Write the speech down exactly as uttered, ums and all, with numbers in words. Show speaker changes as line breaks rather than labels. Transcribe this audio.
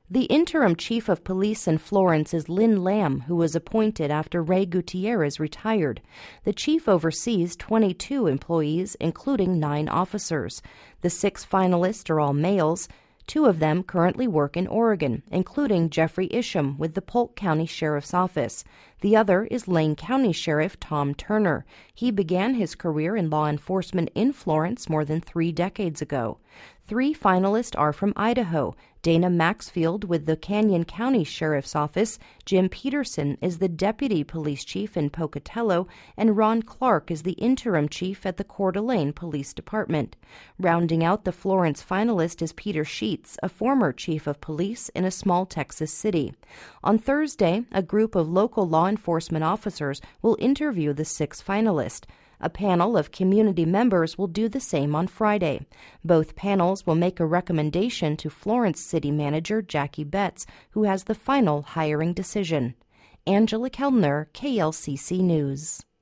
The interim chief of police in Florence is Lynn Lamb, who was appointed after Ray Gutierrez retired. The chief oversees twenty-two employees, including nine officers. The six finalists are all males. Two of them currently work in Oregon, including Jeffrey Isham with the Polk County Sheriff's Office. The other is Lane County Sheriff Tom Turner. He began his career in law enforcement in Florence more than three decades ago. Three finalists are from Idaho. Dana Maxfield with the Canyon County Sheriff's Office, Jim Peterson is the Deputy Police Chief in Pocatello, and Ron Clark is the Interim Chief at the Coeur d'Alene Police Department. Rounding out the Florence finalist is Peter Sheets, a former Chief of Police in a small Texas city. On Thursday, a group of local law enforcement officers will interview the six finalists. A panel of community members will do the same on Friday. Both panels will make a recommendation to Florence City Manager Jackie Betts, who has the final hiring decision. Angela Kellner, K L C C News.